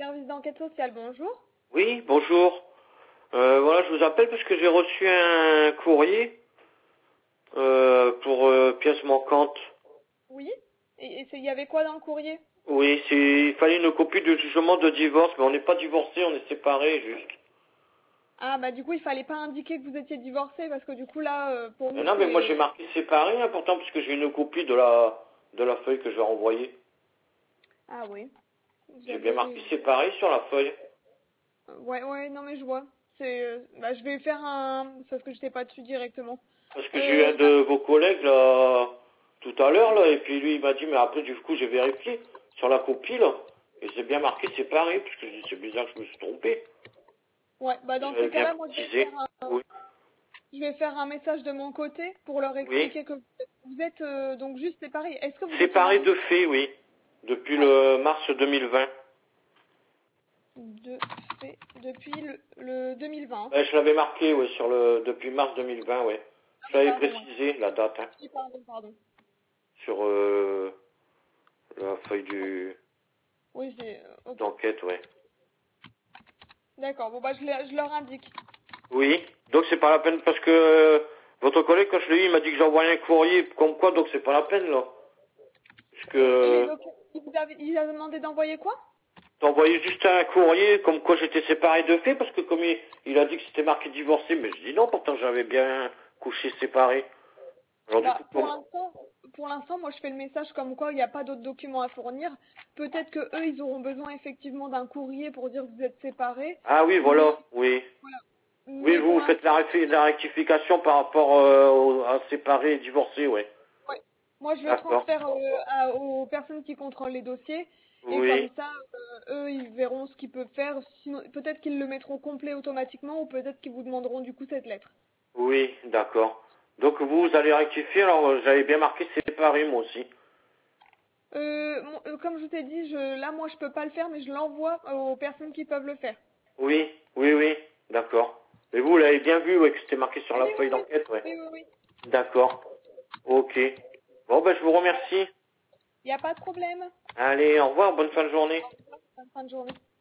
Service d'enquête sociale, bonjour. Oui, bonjour. Voilà, je vous appelle parce que j'ai reçu un courrier pour pièces manquantes. Oui. Il y avait quoi dans le courrier? Oui, il fallait une copie de jugement de divorce, mais on n'est pas divorcé, on est séparés juste. Ah bah du coup il fallait pas indiquer que vous étiez divorcé parce que du coup là pour nous Non, mais moi c'est... j'ai marqué séparés, hein, pourtant, parce que j'ai une copie de la feuille que je vais renvoyer. Ah oui. Vous J'ai bien avez... marqué séparés sur la feuille. Ouais non mais je vois. Bah je vais faire un... C'est parce que j'étais pas dessus directement. Parce que j'ai eu un Bah, de vos collègues là tout à l'heure là, et puis lui il m'a dit, mais après du coup j'ai vérifié sur la copie là, et c'est bien marqué séparés, parce que je dis, c'est bizarre que je me suis trompé. ouais, bah dans ces J'avais bien cas-là moi précisé. Oui. je vais faire un message de mon côté pour leur Oui. expliquer que vous êtes donc juste séparés. Est-ce que vous étiez Séparés mariés? de fait, oui. Depuis Ouais. le mars 2020. De fait depuis le 2020. Ben, je l'avais marqué, oui, depuis mars 2020, oui. Ah Je oui, l'avais pardon, ouais. précisé, la date, hein, Oui, pardon. sur la feuille Oui, ok. d'enquête, oui. D'accord, bon bah je leur indique. Oui. Donc c'est pas la peine parce que votre collègue, quand je l'ai eu, il m'a dit que j'envoyais un courrier comme quoi, donc c'est pas la peine, là. Parce Les que documents, il a demandé d'envoyer quoi? t'envoyais juste un courrier comme quoi j'étais séparé de fait, parce que comme il a dit que c'était marqué divorcé, mais je dis non, pourtant j'avais bien couché séparé. Alors du Bah coup, comme... pour l'instant, moi je fais le message comme quoi il n'y a pas d'autres documents à fournir. Peut-être que eux, ils auront besoin effectivement d'un courrier pour dire que vous êtes séparés, Ah oui, mais voilà, oui. voilà. Oui, Mais vous pour faites l'instant, la rectification par rapport à séparés et divorcés, ouais. ouais. Moi je le D'accord. transfère aux personnes qui contrôlent les dossiers et comme Oui, ça, eux, ils verront ce qu'ils peuvent faire. Sinon, peut-être qu'ils le mettront complet automatiquement ou peut-être qu'ils vous demanderont du coup cette lettre. oui, d'accord. Donc vous allez rectifier, alors j'avais bien marqué séparés moi aussi. Comme je vous ai dit, là, moi, je peux pas le faire, mais je l'envoie aux personnes qui peuvent le faire. Oui, oui, d'accord. Et vous l'avez bien vu, ouais, que c'était marqué sur la Oui, feuille d'enquête, ouais. oui. D'accord. Ok. Bon, ben je vous remercie. Il n'y a pas de problème. Allez, au revoir, bonne fin de journée. Bonne fin de journée.